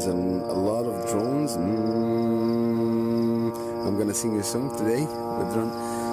There's a lot of drones. I'm gonna sing a song today with drone.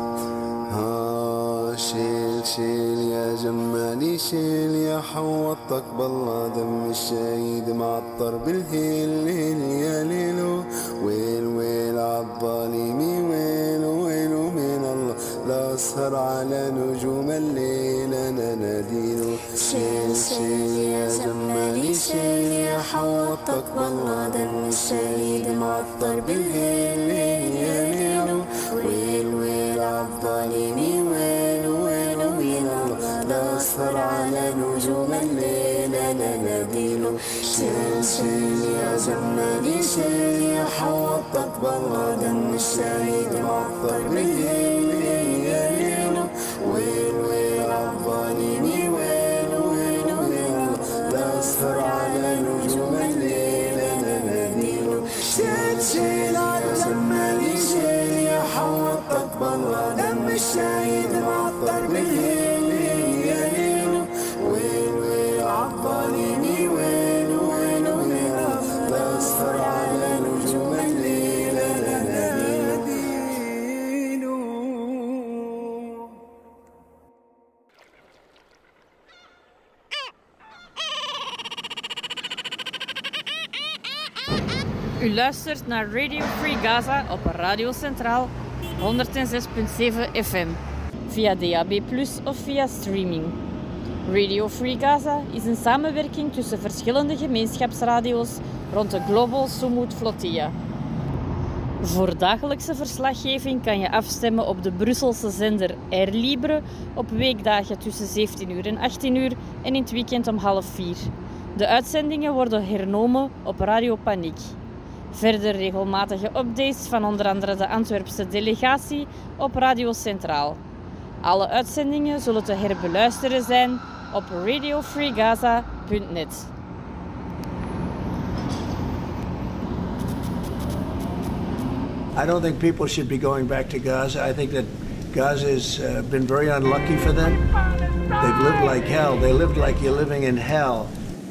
شيل شيل يا جمالي شيل يا حوطك بالله دم الشهيد معطر بالهيل هيل يا ليلو ويل ويل عالظالمي ويل ويل من الله لا أسهر على نجوم الليل أنا ناديله شيل شيل يا جمالي شيل يا حوطك بالله دم الشهيد معطر بالهيل هيل يا ليلو ويل ويل عالظالمي ويل ويل من الله لا أسهر على نجوم الليل أنا ناديله شيل شيل يا جمالي شيل يا حوطك بالله دم الشهيد معطر بالهيل يا ليلو ويل ويل عالظالمي ويل ويل من الله لا أسهر على نجوم الليل أنا ناديله شيل شيل على جمالي شيل يا حوطك بالله دم الشهيد معطر بالهيل يا ليلو ويل ويل عالظالمي ويل ويل من الله لا أسهر على نجوم الليل أنا ناديله. U luistert naar Radio Free Gaza op Radio Centraal 106.7 FM, via DAB+ of via streaming. Radio Free Gaza is een samenwerking tussen verschillende gemeenschapsradio's rond de Global Sumud Flotilla. Voor dagelijkse verslaggeving kan je afstemmen op de Brusselse zender Air Libre op weekdagen tussen 17 uur en 18 uur en in het weekend om 3:30. De uitzendingen worden hernomen op Radio Paniek. Verder regelmatige updates van onder andere de Antwerpse delegatie op Radio Centraal. Alle uitzendingen zullen te herbeluisteren zijn op radiofreegaza.net. I don't think people should be going back to Gaza. I think that Gaza has been very unlucky for them. They've lived like hell. They lived like you're living in hell.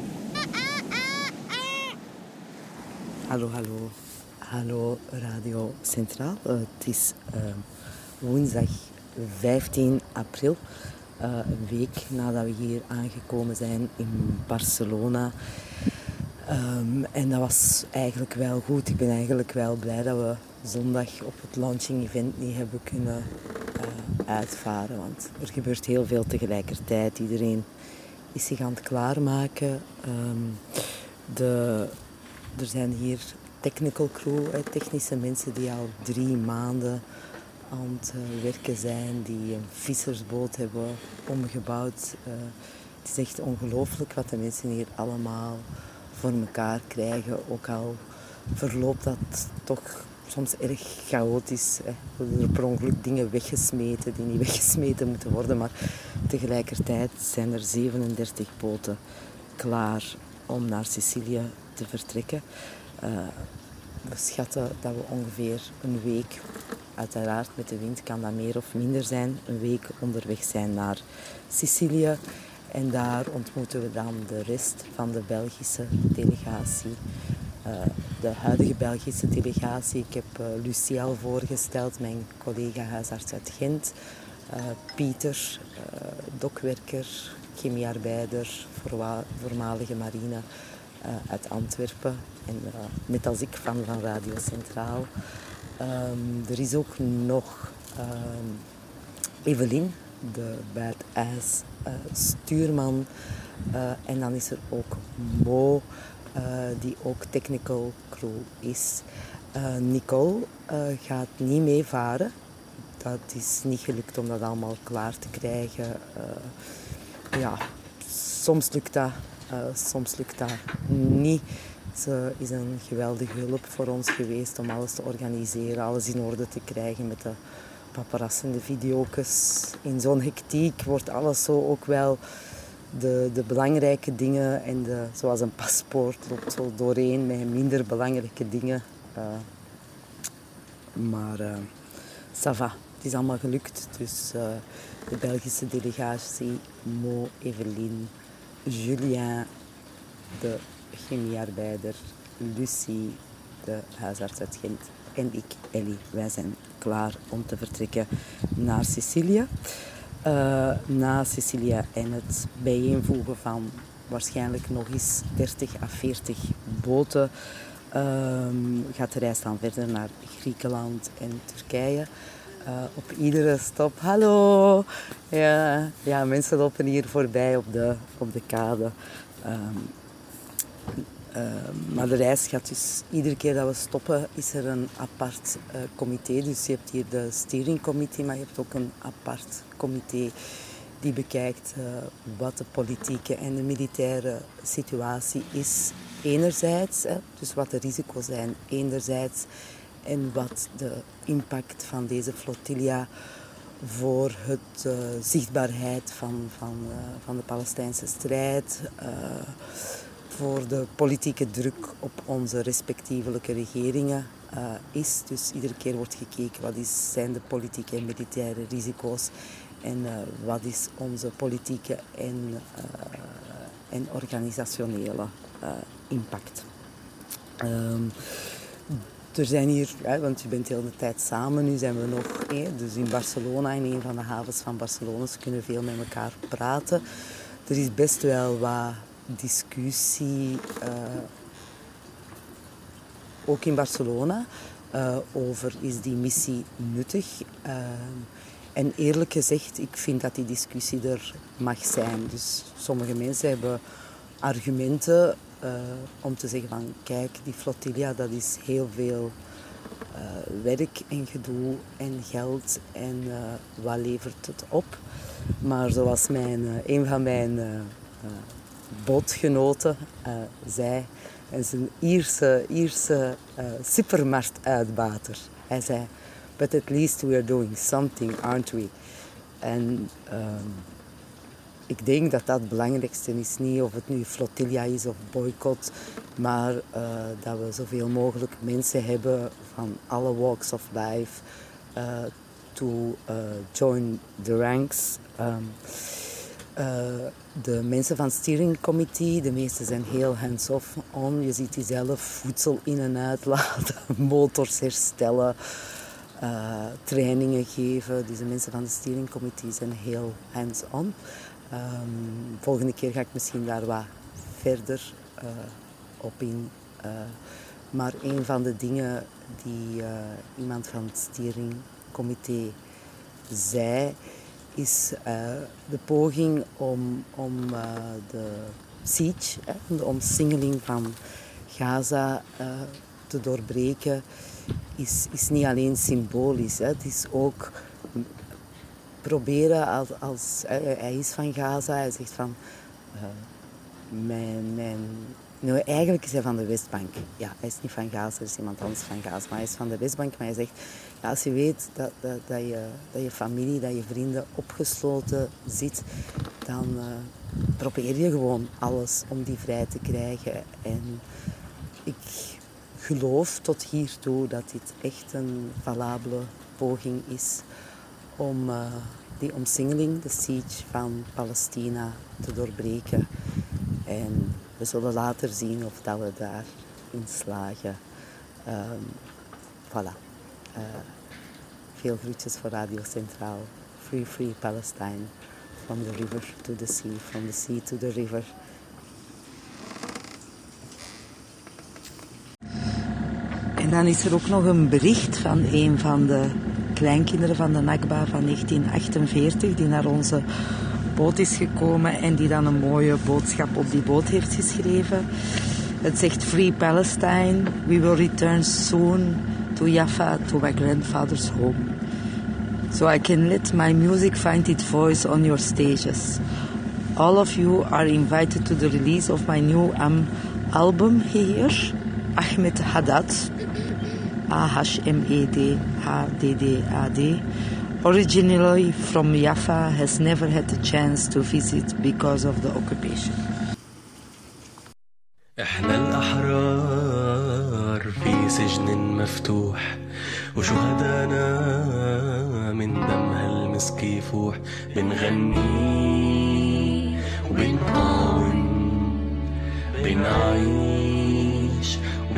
Hallo, hallo. Hallo Radio Centraal. Het is woensdag 15 april. Een week nadat we hier aangekomen zijn in Barcelona. En dat was eigenlijk wel goed. Ik ben eigenlijk wel blij dat we zondag op het launching event niet hebben kunnen uitvaren. Want er gebeurt heel veel tegelijkertijd. Iedereen is zich aan het klaarmaken. Er zijn hier technical crew, technische mensen die al 3 maanden aan het werken zijn, die een vissersboot hebben omgebouwd. Het is echt ongelooflijk wat de mensen hier allemaal voor elkaar krijgen. Ook al verloopt dat toch soms erg chaotisch. Er worden per ongeluk dingen weggesmeten die niet weggesmeten moeten worden. Maar tegelijkertijd zijn er 37 boten klaar om naar Sicilië te vertrekken. We schatten dat we ongeveer een week, uiteraard met de wind kan dat meer of minder zijn, een week onderweg zijn naar Sicilië. En daar ontmoeten we dan de rest van de Belgische delegatie. De huidige Belgische delegatie. Ik heb Lucie al voorgesteld, mijn collega huisarts uit Gent. Pieter, dokwerker, chemiearbeider, voormalige marine uit Antwerpen. En net als ik van Radio Centraal. Er is ook nog Evelien, de badass stuurman. En dan is er ook Mo, die ook technical crew is. Nicole gaat niet meevaren. Dat is niet gelukt om dat allemaal klaar te krijgen. Ja, soms lukt dat niet. Ze is een geweldige hulp voor ons geweest om alles te organiseren, alles in orde te krijgen met de paparazzen en de video's. In zo'n hectiek wordt alles zo ook wel de belangrijke dingen en zoals een paspoort loopt zo doorheen met minder belangrijke dingen. Maar ça va, het is allemaal gelukt. Dus de Belgische delegatie, Mo, Evelien, Julien, de chemiearbeider Lucie, de huisarts uit Gent, en ik, Ellie. Wij zijn klaar om te vertrekken naar Sicilië. Na Sicilië en het bijeenvoegen van waarschijnlijk nog eens 30 à 40 boten gaat de reis dan verder naar Griekenland en Turkije. Op iedere stop, hallo! Ja, mensen lopen hier voorbij op de kade. Maar de reis gaat dus, iedere keer dat we stoppen, is er een apart comité. Dus je hebt hier de steering committee, maar je hebt ook een apart comité die bekijkt wat de politieke en de militaire situatie is enerzijds. Dus wat de risico's zijn enerzijds en wat de impact van deze flotilla voor het zichtbaarheid van de Palestijnse strijd, voor de politieke druk op onze respectievelijke regeringen is. Dus iedere keer wordt gekeken wat zijn de politieke en militaire risico's en wat is onze politieke en organisationele impact. Er zijn hier, want je bent de hele tijd samen, nu zijn we nog dus in Barcelona, in een van de havens van Barcelona, dus we kunnen veel met elkaar praten. Er is best wel wat discussie, ook in Barcelona, over is die missie nuttig. En eerlijk gezegd, ik vind dat die discussie er mag zijn. Dus sommige mensen hebben argumenten om te zeggen van kijk, die flotilla dat is heel veel werk en gedoe en geld en wat levert het op. Maar zoals een van mijn bootgenoten zei, hij is een Ierse supermarktuitbater. Hij zei, but at least we are doing something, aren't we? En ik denk dat dat het belangrijkste is, niet of het nu flotilla is of boycott, maar dat we zoveel mogelijk mensen hebben van alle walks of life to join the ranks. De mensen van het steering committee, de meesten zijn heel hands-off on. Je ziet die zelf voedsel in en uitlaten, motors herstellen, trainingen geven. Dus de mensen van de steering committee zijn heel hands-on. Volgende keer ga ik misschien daar wat verder op in. Maar een van de dingen die iemand van het steering committee zei, is de poging om de siege, de omsingeling van Gaza te doorbreken, is niet alleen symbolisch. Het is ook proberen, hij is van Gaza, hij zegt van nou, eigenlijk is hij van de Westbank. Ja, hij is niet van Gaza, er is iemand anders van Gaza, maar hij is van de Westbank. Maar hij zegt, ja, als je weet dat je familie, dat je vrienden opgesloten zit, dan probeer je gewoon alles om die vrij te krijgen. En ik geloof tot hiertoe dat dit echt een valabele poging is om die omsingeling, de siege van Palestina, te doorbreken. En we zullen later zien of dat we daarin slagen. Voilà. Veel groetjes voor Radio Centraal. Free, free Palestine. From the river to the sea, from the sea to the river. En dan is er ook nog een bericht van een van de kleinkinderen van de Nakba van 1948, die naar onze boot is gekomen en die dan een mooie boodschap op die boot heeft geschreven. Het zegt Free Palestine, we will return soon to Jaffa, to my grandfather's home. So I can let my music find its voice on your stages. All of you are invited to the release of my new album here, Ahmed Haddad, Ahmedhaddad, originally from Jaffa, has never had the chance to visit because of the occupation. احنا الأحرار في سجن مفتوح وشهدانا من دمها المسك يفوح بنغني وبنقاوم بنعيش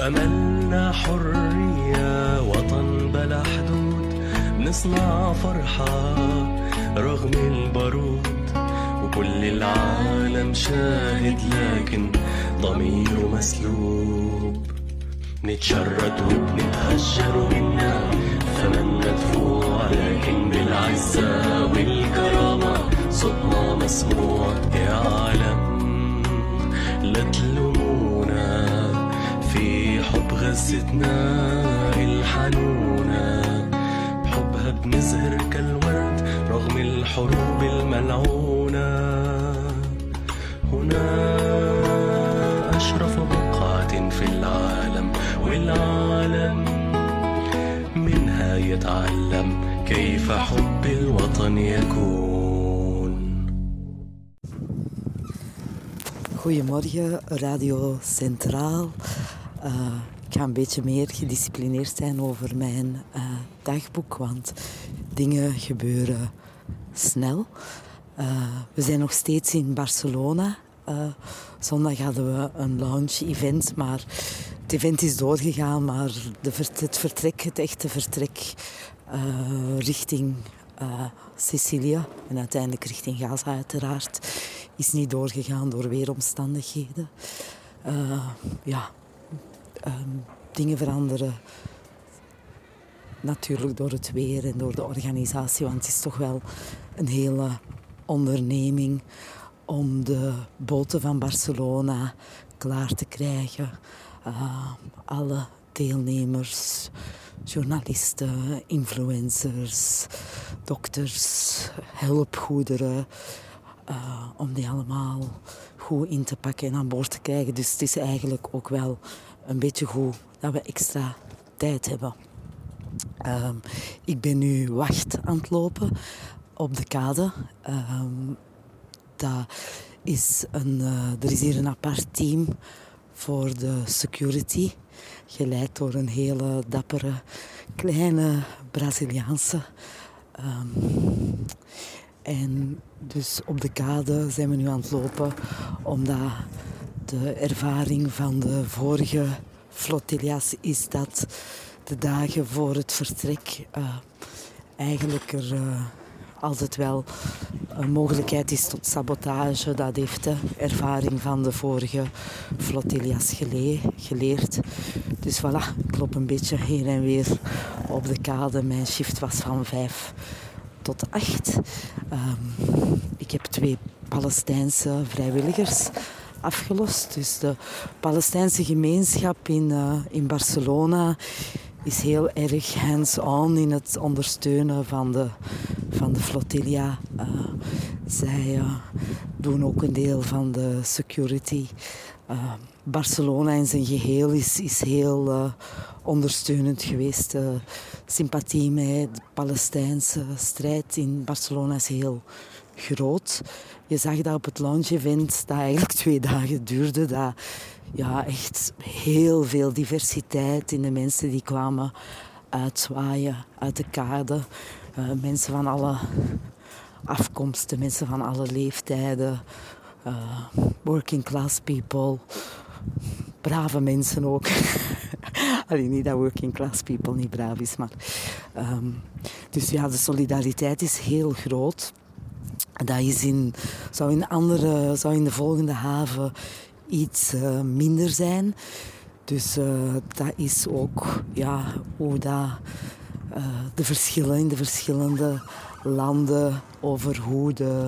أملنا حرية وطن بلا حدود، بنصنع فرحة رغم البارود، وكل العالم شاهد لكن ضميره مسلوب. نتشرد وبنتهجر منا فمن مدفوع، لكن بالعزة والكرامة صوتنا مسموع. يا عالم لا تلومونا في حب غزتنا الحنونة، بحبها بنزهر كالورد رغم الحروب الملعونة. هنا أشرف بقعة في العالم، والعالم منها يتعلم كيف حب الوطن يكون. Goedemorgen, Radio Centraal. Ik ga een beetje meer gedisciplineerd zijn over mijn dagboek, want dingen gebeuren snel. We zijn nog steeds in Barcelona. Zondag hadden we een lounge-event, maar het event is doorgegaan, maar het echte vertrek richting Sicilië en uiteindelijk richting Gaza uiteraard is niet doorgegaan door weeromstandigheden. Dingen veranderen natuurlijk door het weer en door de organisatie, want het is toch wel een hele onderneming om de boten van Barcelona klaar te krijgen. Alle deelnemers, journalisten, influencers, dokters, hulpgoederen, om die allemaal goed in te pakken en aan boord te krijgen. Dus het is eigenlijk ook wel een beetje goed dat we extra tijd hebben. Ik ben nu wacht aan het lopen op de kade. Er is hier een apart team voor de security, geleid door een hele dappere, kleine Braziliaanse. En dus op de kade zijn we nu aan het lopen, omdat de ervaring van de vorige flotillas is dat de dagen voor het vertrek eigenlijk er altijd wel een mogelijkheid is tot sabotage. Dat heeft de ervaring van de vorige flotillas geleerd. Dus voilà, ik loop een beetje heen en weer op de kade. Mijn shift was van 5 tot 8. Ik heb 2 Palestijnse vrijwilligers afgelost. Dus de Palestijnse gemeenschap in Barcelona is heel erg hands-on in het ondersteunen van de flotilla. Zij doen ook een deel van de security. Barcelona in zijn geheel is heel ondersteunend geweest. Sympathie met de Palestijnse strijd in Barcelona is heel groot. Je zag dat op het launch-event, dat eigenlijk 2 dagen duurde, dat echt heel veel diversiteit in de mensen die kwamen uitzwaaien uit de kade. Mensen van alle afkomsten, mensen van alle leeftijden, working class people, brave mensen ook. Alleen niet dat working class people niet braaf is, maar... Dus ja, de solidariteit is heel groot. Dat is zou in de volgende haven iets minder zijn. Dus dat is ook hoe dat, de verschillen in de verschillende landen over hoe de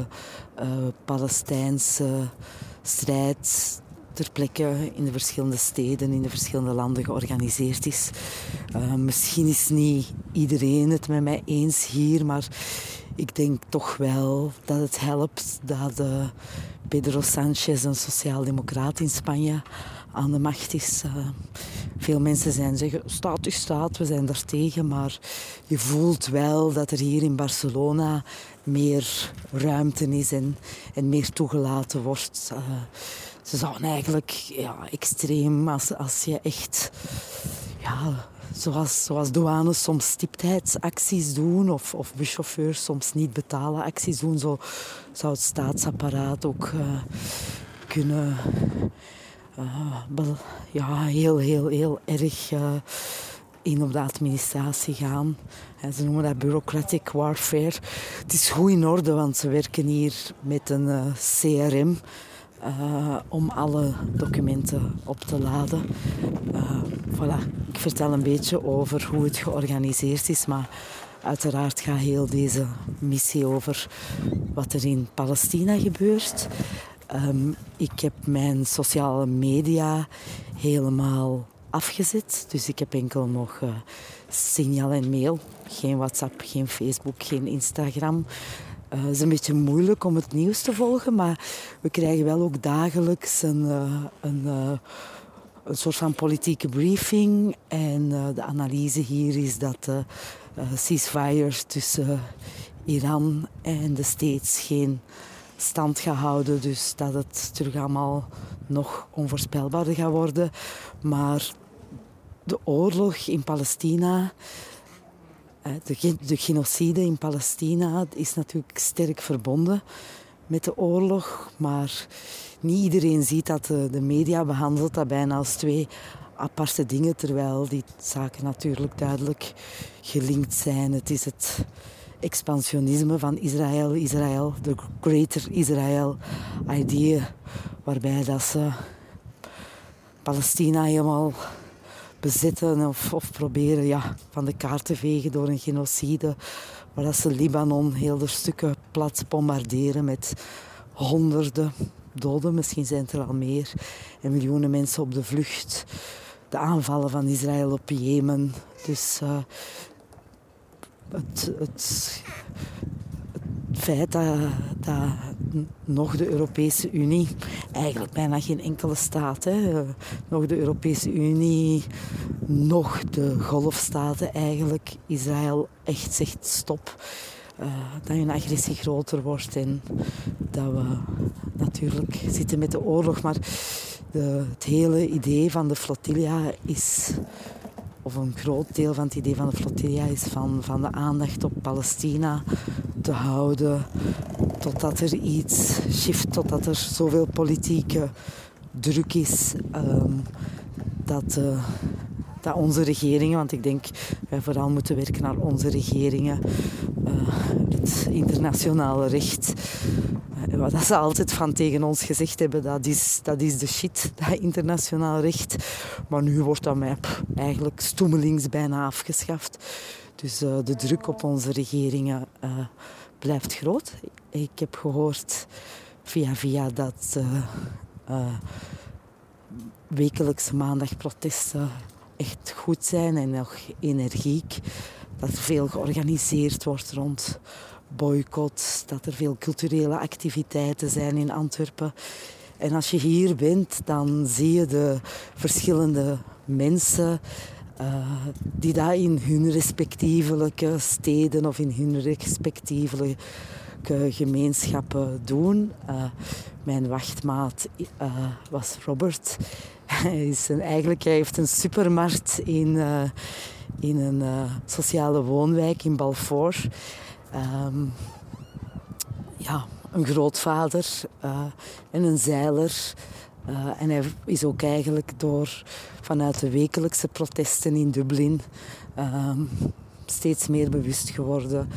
Palestijnse strijd ter plekke in de verschillende steden, in de verschillende landen georganiseerd is. Misschien is niet iedereen het met mij eens hier, maar ik denk toch wel dat het helpt dat Pedro Sánchez, een sociaaldemocraat in Spanje, aan de macht is. Veel mensen zeggen, staat is staat, we zijn daar tegen, maar je voelt wel dat er hier in Barcelona meer ruimte is en meer toegelaten wordt. Ze zouden eigenlijk extreem, als je echt... Zoals douanes soms stiptheidsacties doen of buschauffeurs soms niet betalen acties doen, zo zou het staatsapparaat ook kunnen heel erg in op de administratie gaan. Ze noemen dat bureaucratic warfare. Het is goed in orde, want ze werken hier met een CRM om alle documenten op te laden. Voilà. Ik vertel een beetje over hoe het georganiseerd is, maar uiteraard gaat heel deze missie over wat er in Palestina gebeurt. Ik heb mijn sociale media helemaal afgezet. Dus ik heb enkel nog Signal en mail. Geen WhatsApp, geen Facebook, geen Instagram. Het is een beetje moeilijk om het nieuws te volgen, maar we krijgen wel ook dagelijks een soort van politieke briefing. En de analyse hier is dat de ceasefire tussen Iran en de States geen stand gaat houden. Dus dat het terug allemaal nog onvoorspelbaarder gaat worden. Maar de oorlog in Palestina, de genocide in Palestina, is natuurlijk sterk verbonden met de oorlog. Maar niet iedereen ziet dat de media behandelt dat bijna als twee aparte dingen, terwijl die zaken natuurlijk duidelijk gelinkt zijn. Het is het expansionisme van Israël, de Greater Israel idea, waarbij dat ze Palestina helemaal bezetten of proberen van de kaart te vegen door een genocide, waar dat ze Libanon heel de stukken plat bombarderen met honderden doden, misschien zijn het er al meer, en miljoenen mensen op de vlucht. De aanvallen van Israël op Jemen. Dus het feit dat nog de Europese Unie, eigenlijk bijna geen enkele staat, nog de Europese Unie, nog de golfstaten eigenlijk, Israël echt zegt stop. Dat hun agressie groter wordt en dat we natuurlijk zitten met de oorlog. Maar het hele idee van de flotilla is, of een groot deel van het idee van de flotilla is van de aandacht op Palestina te houden totdat er iets shift, totdat er zoveel politieke druk is dat onze regeringen, want ik denk wij vooral moeten werken naar onze regeringen, het internationale recht, wat ze altijd van tegen ons gezegd hebben, dat is de shit, dat internationaal recht. Maar nu wordt dat eigenlijk stoemelings bijna afgeschaft. Dus de druk op onze regeringen blijft groot. Ik heb gehoord via dat wekelijkse maandagprotesten echt goed zijn en nog energiek. Dat er veel georganiseerd wordt rond boycott, dat er veel culturele activiteiten zijn in Antwerpen. En als je hier bent, dan zie je de verschillende mensen die dat in hun respectievelijke steden of in hun respectievelijke gemeenschappen doen. Mijn wachtmaat was Robert. Hij heeft een supermarkt in een sociale woonwijk in Balfour. Een grootvader en een zeiler. En hij is ook eigenlijk vanuit de wekelijkse protesten in Dublin steeds meer bewust geworden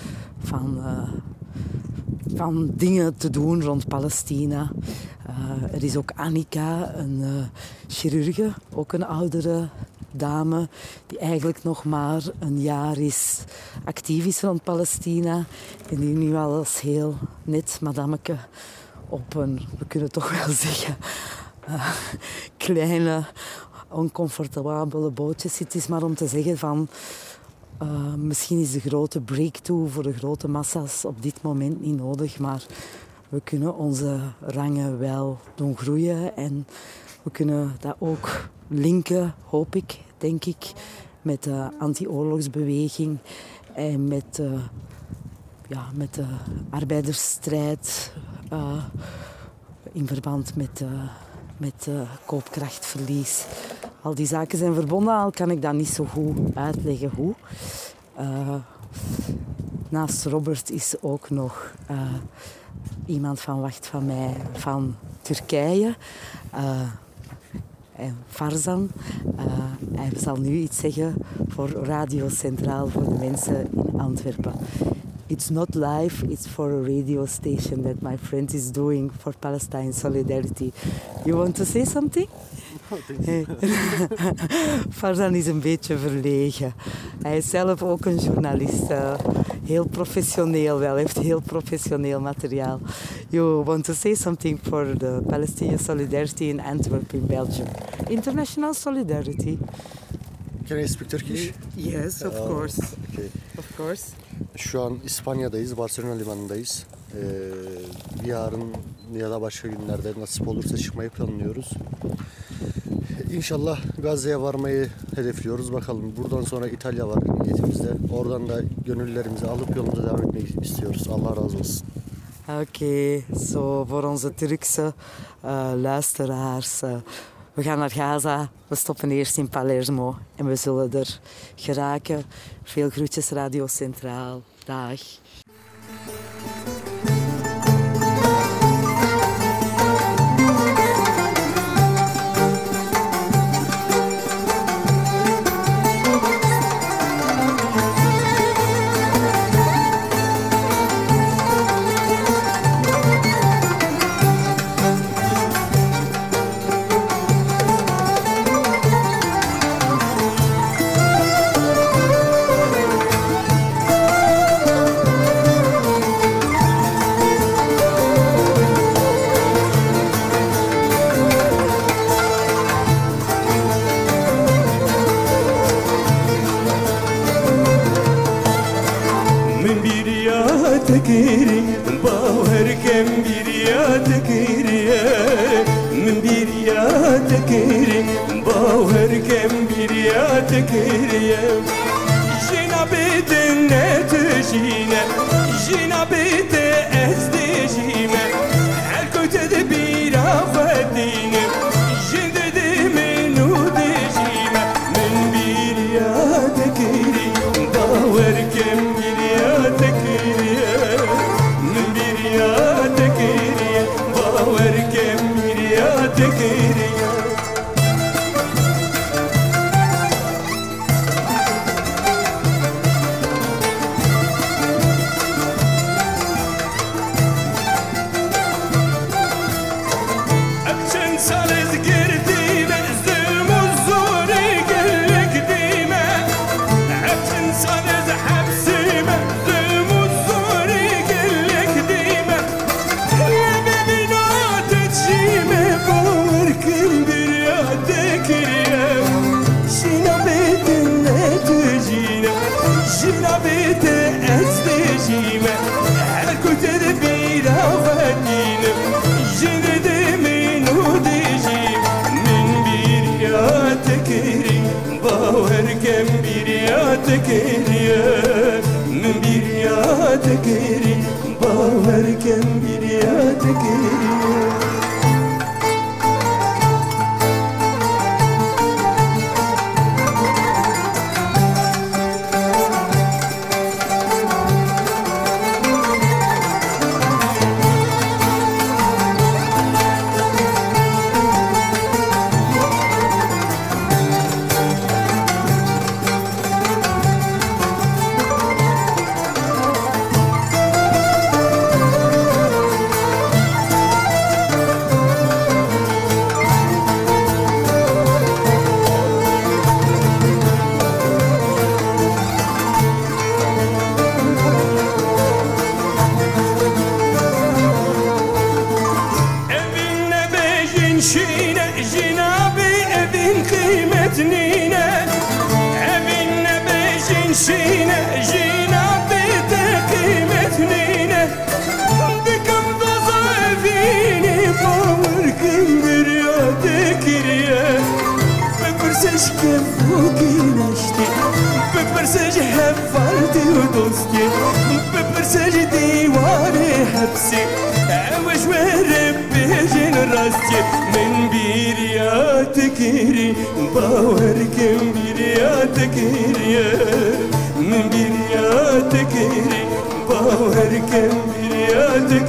van dingen te doen rond Palestina. Er is ook Annika, een chirurge, ook een oudere dame, die eigenlijk nog maar een jaar actief is rond Palestina. En die nu al als heel net madameke op een, we kunnen toch wel zeggen, kleine, oncomfortabele bootjes zit. Het is maar om te zeggen van, misschien is de grote breakthrough voor de grote massa's op dit moment niet nodig, maar we kunnen onze rangen wel doen groeien en we kunnen dat ook linken, hoop ik, denk ik, met de anti-oorlogsbeweging en met de arbeidersstrijd in verband met koopkrachtverlies. Al die zaken zijn verbonden, al kan ik dat niet zo goed uitleggen hoe. Naast Robert is ook nog iemand van Wacht van mij van Turkije. En Farzan, hij zal nu iets zeggen voor Radio Centraal, voor de mensen in Antwerpen. It's not live, it's for a radio station that my friend is doing for Palestine Solidarity. You want to say something? Farzan is een beetje verlegen. Hij is zelf ook een journalist. Heel professioneel wel, heeft heel professioneel materiaal. You want to say something for the Palestinian Solidarity in Antwerp in Belgium? International Solidarity. Can I speak Turkish? Yes, of course. Okay. Of course. Şu an İspanya'dayız, Barcelona limanındayız. Yarın ya da başka günlerde nasip olursa çıkmayı planlıyoruz. İnşallah Gazze'ye varmayı hedefliyoruz. Bakalım buradan sonra İtalya var niyetimizde. Oradan da gönüllerimizi alıp yolumuza devam etmeyi istiyoruz. Allah razı olsun. Oké, zo voor onze Turkse luisteraars. We gaan naar Gaza, we stoppen eerst in Palermo en we zullen er geraken. Veel groetjes Radio Centraal. Dag.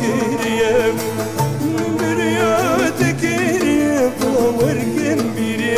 Power can be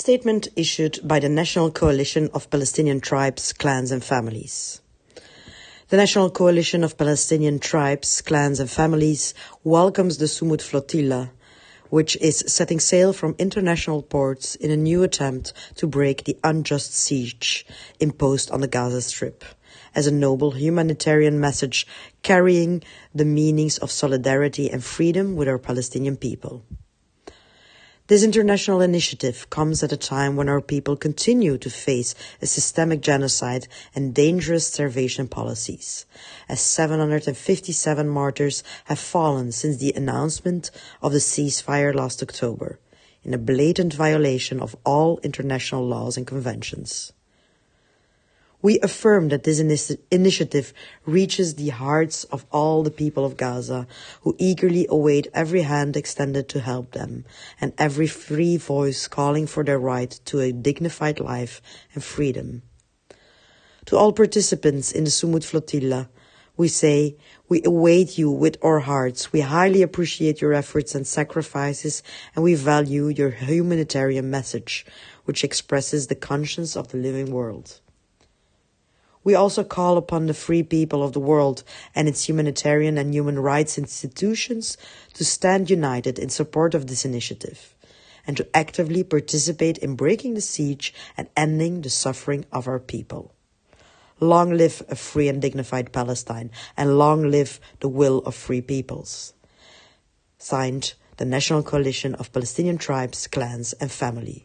Statement issued by the National Coalition of Palestinian Tribes, Clans and Families. The National Coalition of Palestinian Tribes, Clans and Families welcomes the Sumud Flotilla, which is setting sail from international ports in a new attempt to break the unjust siege imposed on the Gaza Strip, as a noble humanitarian message carrying the meanings of solidarity and freedom with our Palestinian people. This international initiative comes at a time when our people continue to face a systemic genocide and dangerous starvation policies, as 757 martyrs have fallen since the announcement of the ceasefire last October, in a blatant violation of all international laws and conventions. We affirm that this initiative reaches the hearts of all the people of Gaza, who eagerly await every hand extended to help them, and every free voice calling for their right to a dignified life and freedom. To all participants in the Sumud Flotilla, we say, we await you with our hearts. We highly appreciate your efforts and sacrifices, and we value your humanitarian message, which expresses the conscience of the living world. We also call upon the free people of the world and its humanitarian and human rights institutions to stand united in support of this initiative and to actively participate in breaking the siege and ending the suffering of our people. Long live a free and dignified Palestine, and long live the will of free peoples. Signed, the National Coalition of Palestinian Tribes, Clans and Family.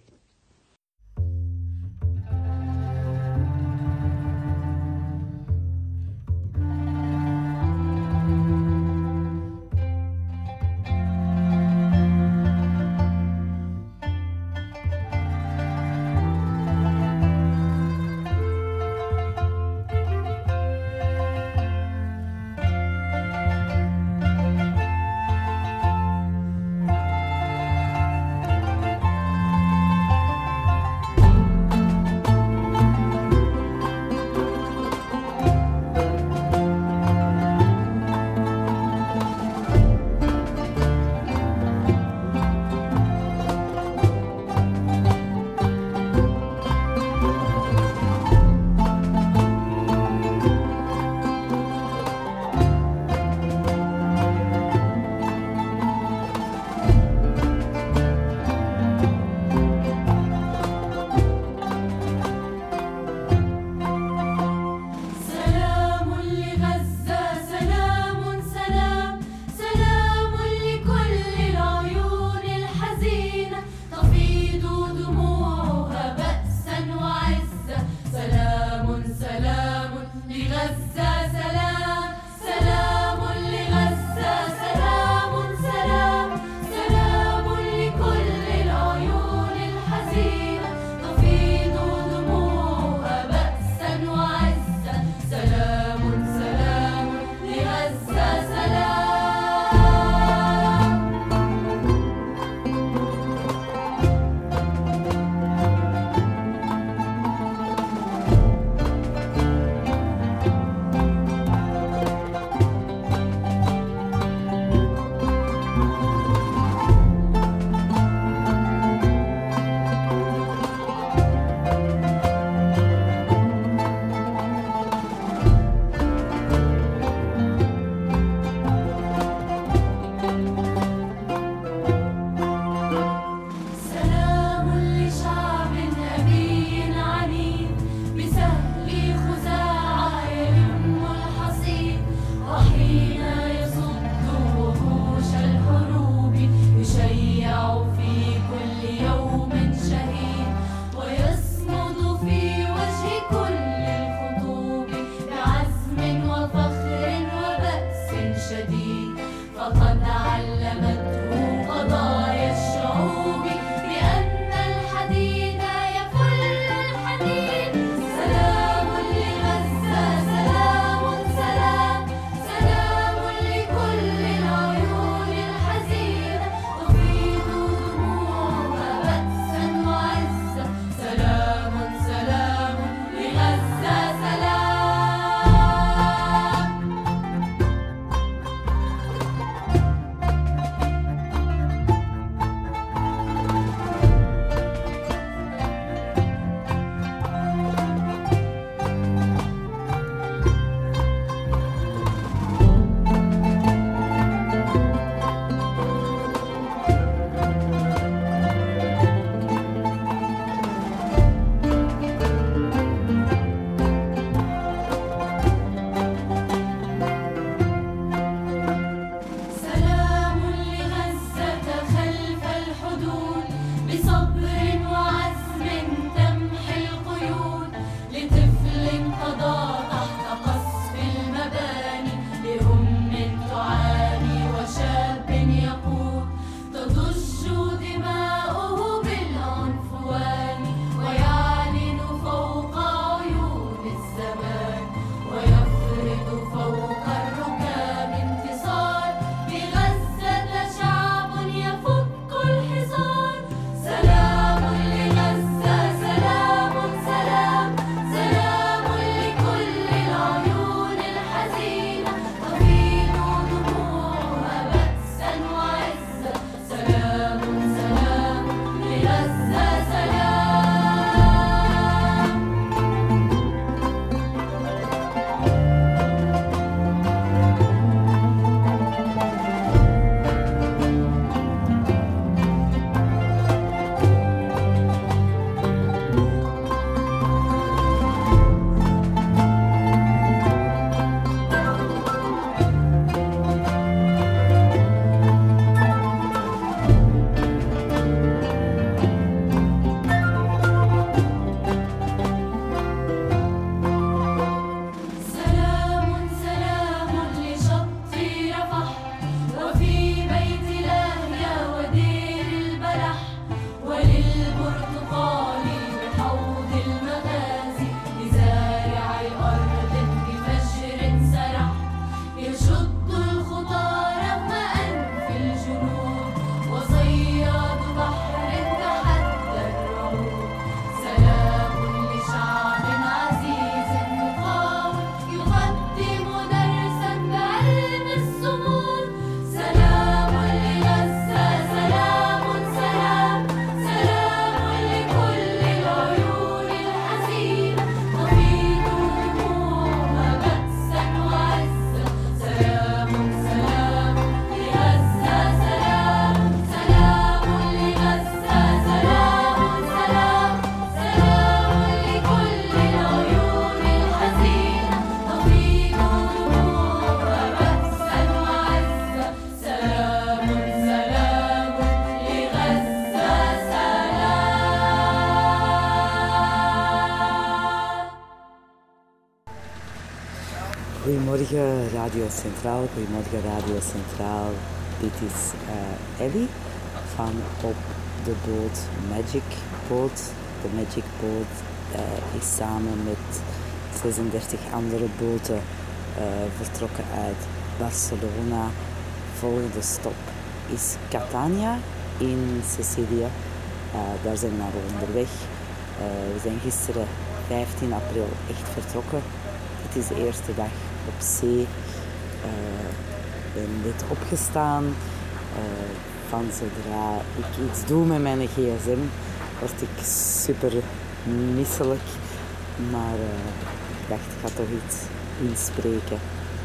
Goedemorgen Radio Centraal, goedemorgen Radio Centraal. Dit is Ellie van op de boot Magic Boat. De Magic Boat is samen met 36 andere boten vertrokken uit Barcelona. Volgende stop is Catania in Sicilië. Daar zijn we naar onderweg. We zijn gisteren 15 april echt vertrokken. Het is de eerste dag op zee. Ik ben net opgestaan. Van zodra ik iets doe met mijn gsm, word ik super misselijk. Maar ik dacht, ik ga toch iets inspreken.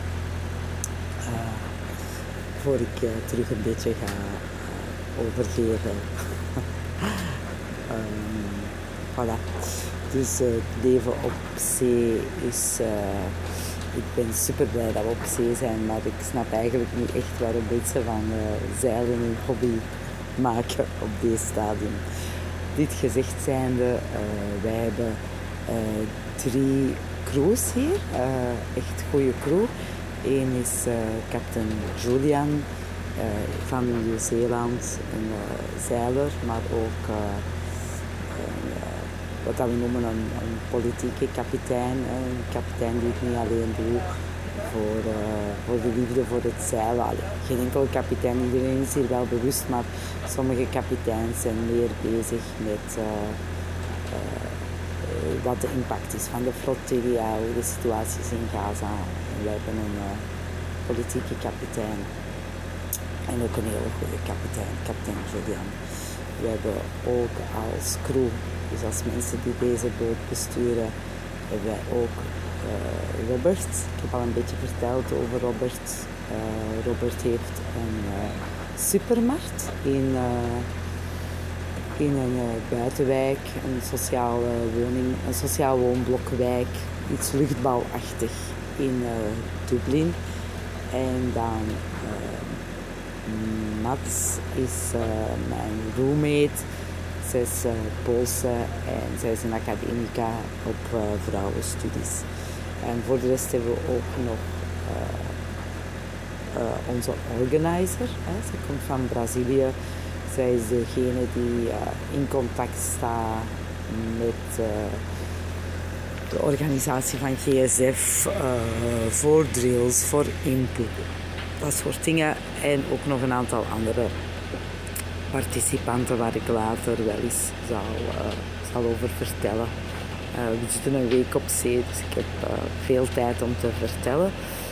Voor ik terug een beetje ga overgeven. Voilà. Dus het leven op zee is... ik ben super blij dat we op zee zijn, maar ik snap eigenlijk niet echt waarom mensen van zeilen een hobby maken op deze stadium. Dit gezegd zijnde, wij hebben 3 crews hier, echt goede crew. Eén is kapitein Julian van Nieuw-Zeeland, een zeiler, maar ook wat we noemen een politieke kapitein. Een kapitein die het niet alleen doet voor de liefde voor het zeilen. Geen enkele kapitein, iedereen is hier wel bewust, maar sommige kapiteins zijn meer bezig met wat de impact is van de flotilla, hoe de situatie is in Gaza. En wij hebben een politieke kapitein en ook een hele goede kapitein, kapitein Julian. We hebben ook als crew, dus als mensen die deze boot besturen, hebben wij ook Robert. Ik heb al een beetje verteld over Robert. Robert heeft een supermarkt in een buitenwijk, een sociaal woonblokwijk, iets luchtbouwachtig in Dublin. En dan Mats is mijn roommate. Zij is Poolse en zij is een academica op vrouwenstudies. En voor de rest hebben we ook nog onze organizer. Ze komt van Brazilië. Zij is degene die in contact staat met de organisatie van GSF voor drills, voor input. Dat soort dingen. En ook nog een aantal andere participanten waar ik later wel eens zal over vertellen. We zitten een week op zee, dus ik heb veel tijd om te vertellen.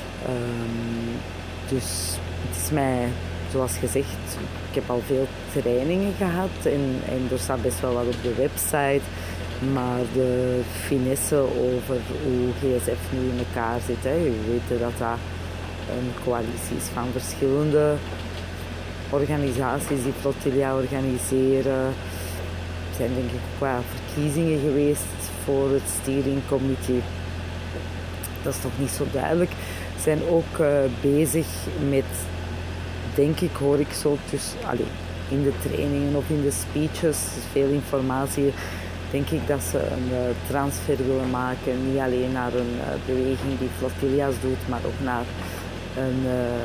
Dus het is mij, zoals gezegd, ik heb al veel trainingen gehad en er staat best wel wat op de website. Maar de finesse over hoe GSF nu in elkaar zit, je weet dat dat een coalitie is van verschillende organisaties die flotilla organiseren. Er zijn denk ik ook wel verkiezingen geweest voor het steering committee. Dat is nog niet zo duidelijk. Ze zijn ook bezig met, denk ik, hoor ik zo in de trainingen of in de speeches, veel informatie, denk ik dat ze een transfer willen maken, niet alleen naar een beweging die flotilla's doet, maar ook naar een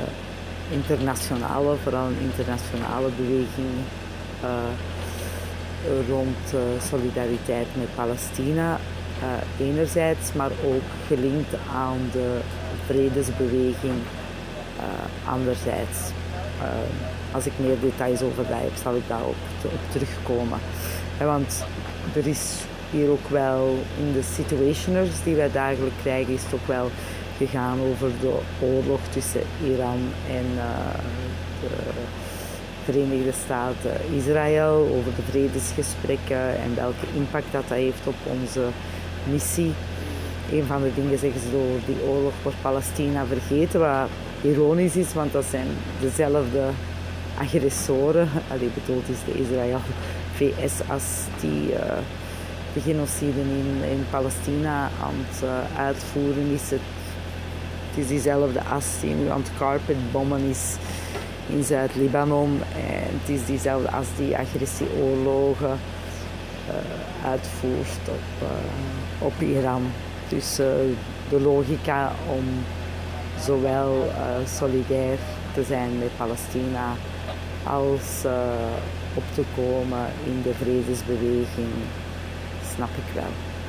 vooral een internationale beweging rond solidariteit met Palestina enerzijds, maar ook gelinkt aan de vredesbeweging anderzijds. Als ik meer details over dat heb, zal ik daar ook op terugkomen. Want er is hier ook wel, in de situationers die wij dagelijks krijgen, is het ook wel gegaan over de oorlog tussen Iran en de Verenigde Staten Israël, over de vredesgesprekken en welke impact dat heeft op onze missie. Een van de dingen zeggen ze door die oorlog wordt Palestina vergeten, wat ironisch is, want dat zijn dezelfde agressoren. Bedoeld is de Israël-VS als die de genocide in Palestina aan het uitvoeren is. Het is diezelfde as die nu aan het carpetbommen is in Zuid-Libanon. En het is diezelfde as die agressie-oorlogen uitvoert op Iran. Dus de logica om zowel solidair te zijn met Palestina als op te komen in de vredesbeweging, snap ik wel.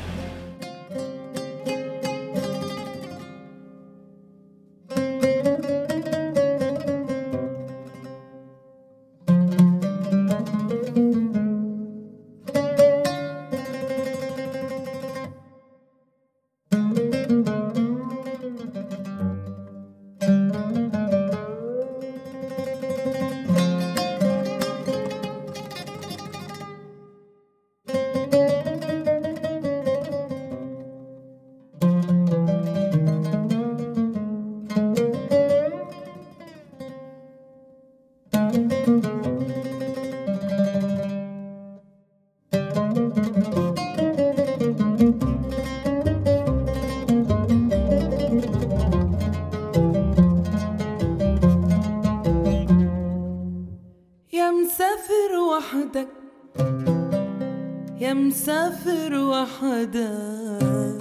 يا مسافر وحدك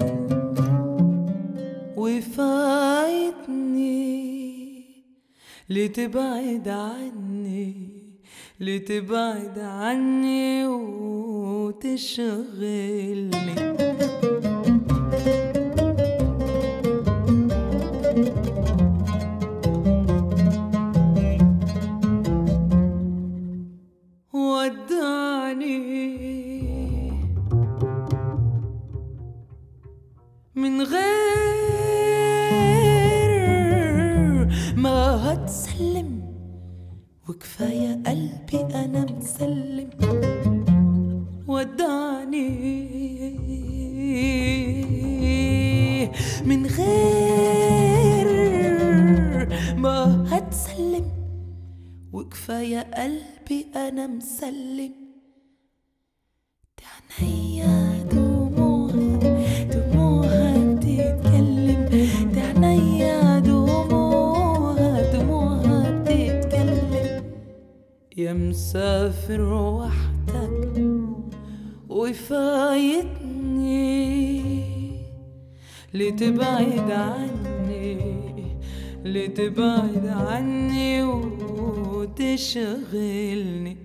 وفايتني لتبعد عني وتشغلني. من غير ما هتسلم وكفاية قلبي أنا مسلم. ودعني من غير ما هتسلم وكفاية قلبي أنا مسلم. تعنيا دموعها بتتكلم، تعنيا دموعها بتتكلم. يا مسافر وحدك وفايتني لتبعد عني وتشغلني.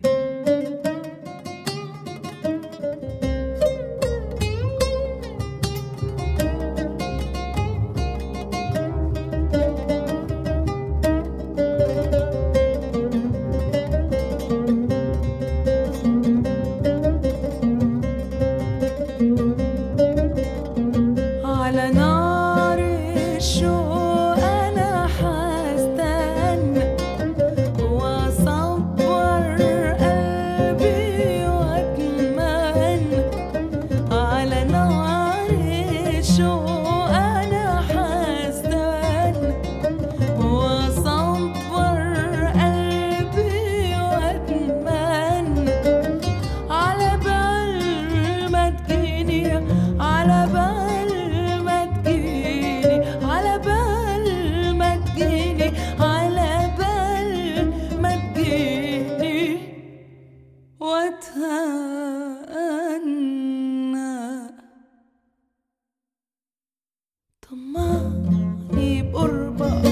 طمعني بقربك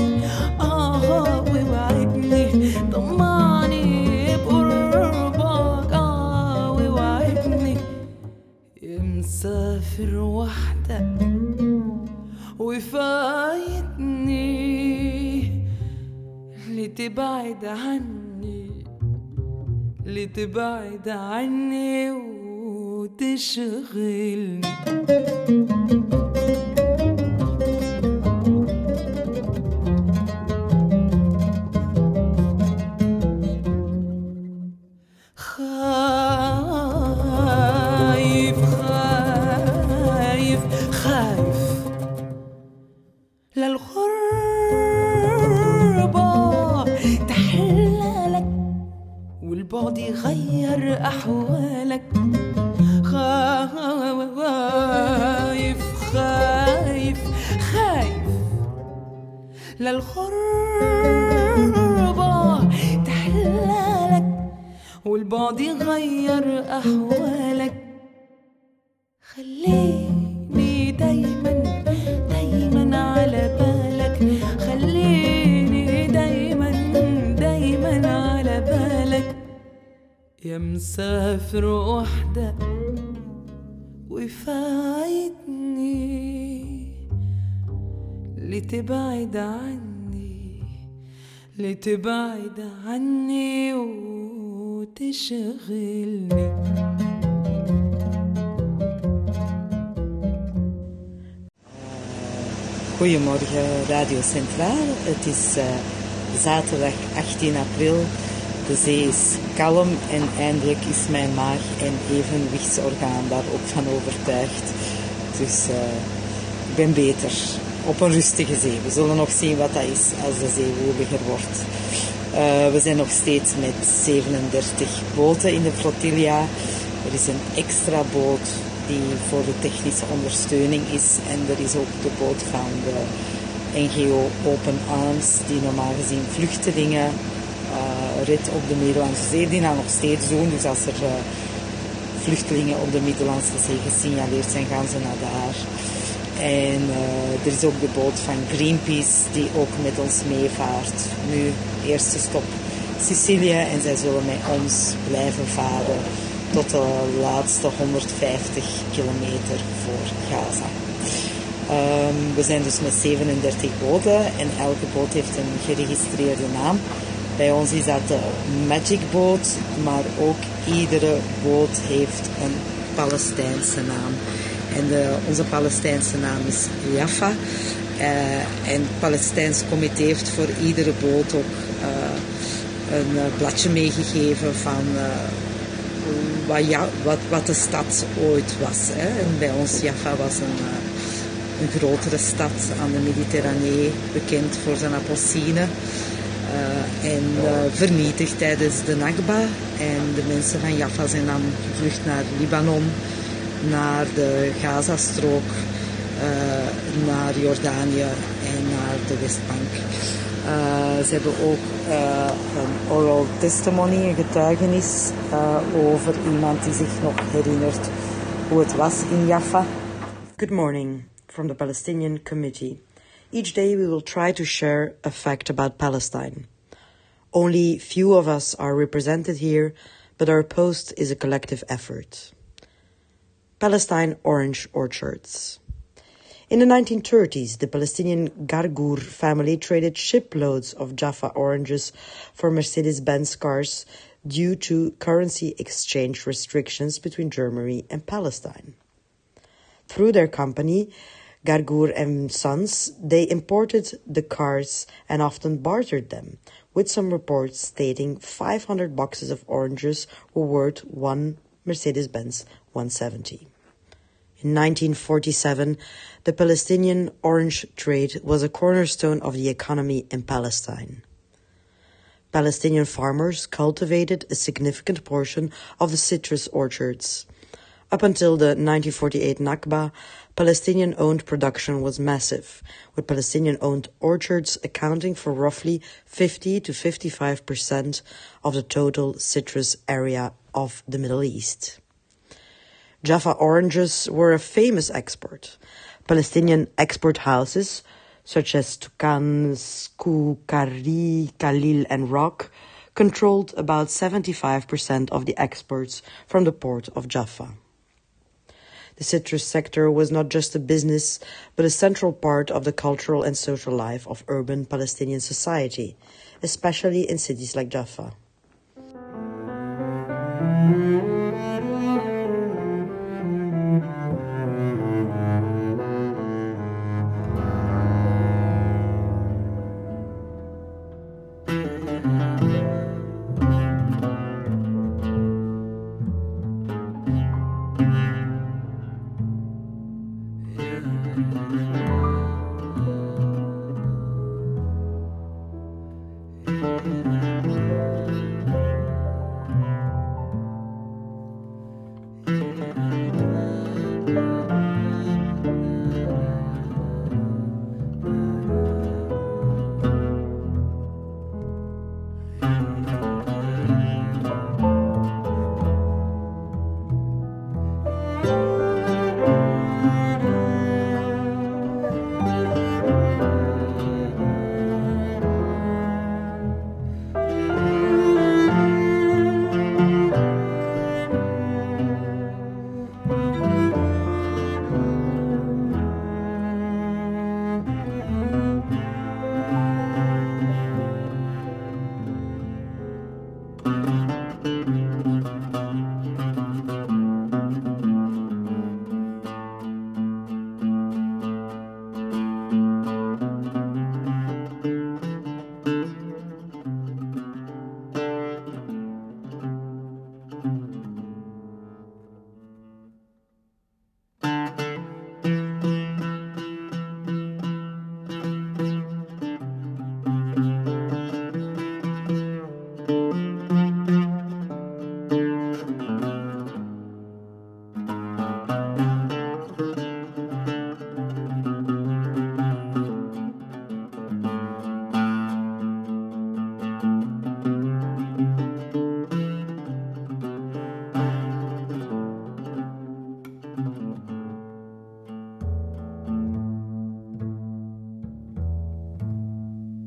ووعدني، طمعني بقربك ووعدني. يا مسافر وحدك وفايتني لتبعد عني وتشغلني. خايف للغربة تحلالك والبعد يغير أحوالك. خايف للغربة تحلالك والبعد يغير أحوالك. خليني دايما على بالك، مسافر وحدة وفايتني لتبعد عني وتشغلني. Goedemorgen Radio Centraal. Het is zaterdag 18 april. De zee is kalm en eindelijk is mijn maag en evenwichtsorgaan daar ook van overtuigd. Dus ik ben beter op een rustige zee. We zullen nog zien wat dat is als de zee woeliger wordt. We zijn nog steeds met 37 boten in de flotilla. Er is een extra boot die voor de technische ondersteuning is. En er is ook de boot van de NGO Open Arms, die normaal gezien vluchtelingen redt op de Middellandse Zee. Die dat nog steeds doen. Dus als er vluchtelingen op de Middellandse Zee gesignaleerd zijn, gaan ze naar daar. En er is ook de boot van Greenpeace die ook met ons meevaart. Nu, eerste stop Sicilië en zij zullen met ons blijven varen tot de laatste 150 kilometer voor Gaza. We zijn dus met 37 boten en elke boot heeft een geregistreerde naam. Bij ons is dat de Magic boot, maar ook iedere boot heeft een Palestijnse naam. En onze Palestijnse naam is Jaffa. En het Palestijns comité heeft voor iedere boot ook een bladje meegegeven van wat de stad ooit was. Hè. En bij ons Jaffa was een grotere stad aan de Mediterranee, bekend voor zijn appelsine. En vernietigd tijdens de Nakba. En de mensen van Jaffa zijn dan gevlucht naar Libanon, naar de Gazastrook, naar Jordanië en naar de Westbank. Ze hebben ook een oral testimony, een getuigenis over iemand die zich nog herinnert hoe het was in Jaffa. Good morning from the Palestinian Committee. Each day we will try to share a fact about Palestine. Only few of us are represented here, but our post is a collective effort. Palestine orange orchards. In the 1930s, the Palestinian Gargour family traded shiploads of Jaffa oranges for Mercedes-Benz cars due to currency exchange restrictions between Germany and Palestine. Through their company, Gargour and Sons, they imported the cars and often bartered them, with some reports stating 500 boxes of oranges were worth one Mercedes-Benz 170. In 1947, the Palestinian orange trade was a cornerstone of the economy in Palestine. Palestinian farmers cultivated a significant portion of the citrus orchards. Up until the 1948 Nakba, Palestinian-owned production was massive, with Palestinian-owned orchards accounting for roughly 50 to 55% of the total citrus area of the Middle East. Jaffa oranges were a famous export. Palestinian export houses, such as Tukan, Sku, Kari, Khalil and Rock, controlled about 75% of the exports from the port of Jaffa. The citrus sector was not just a business, but a central part of the cultural and social life of urban Palestinian society, especially in cities like Jaffa.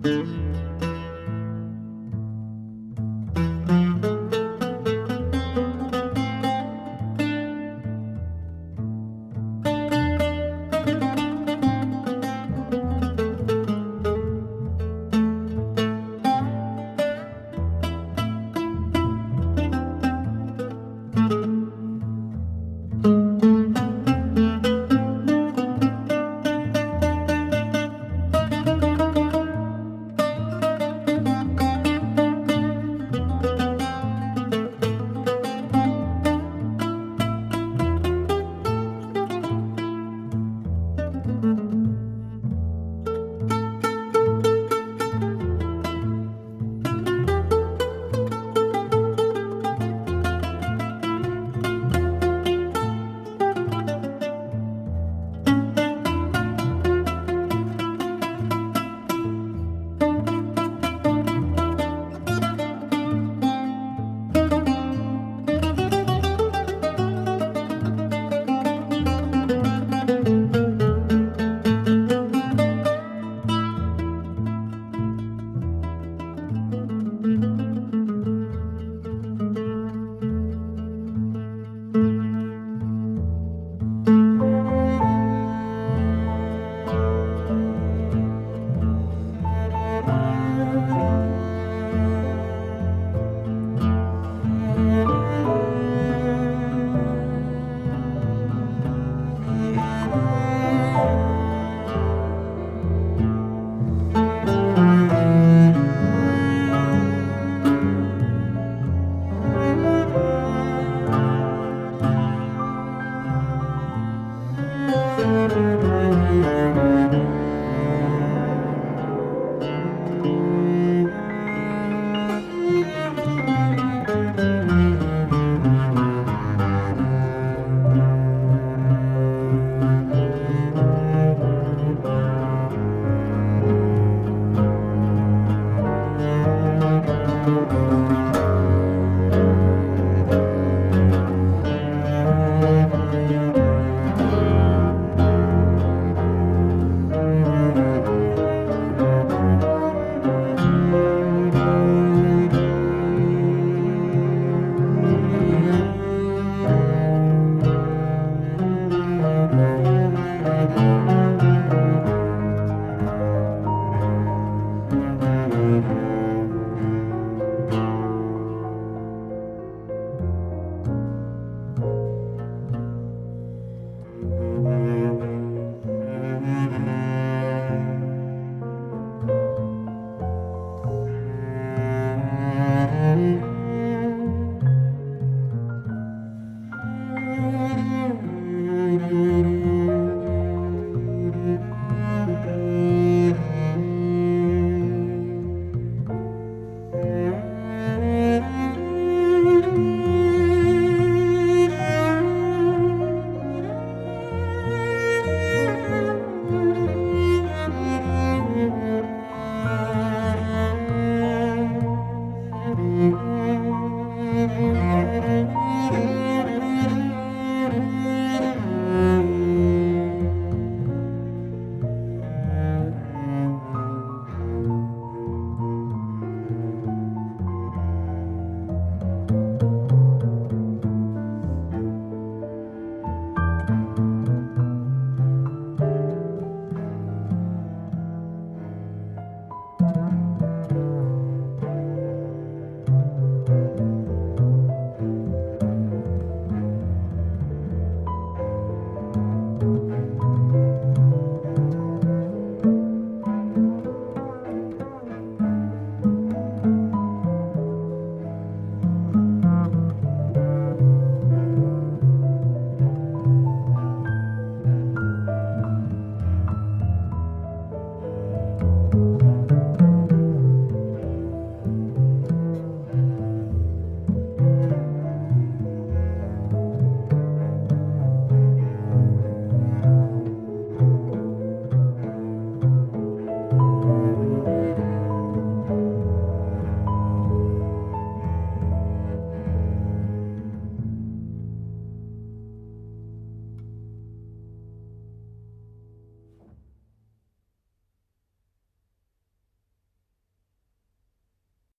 Thank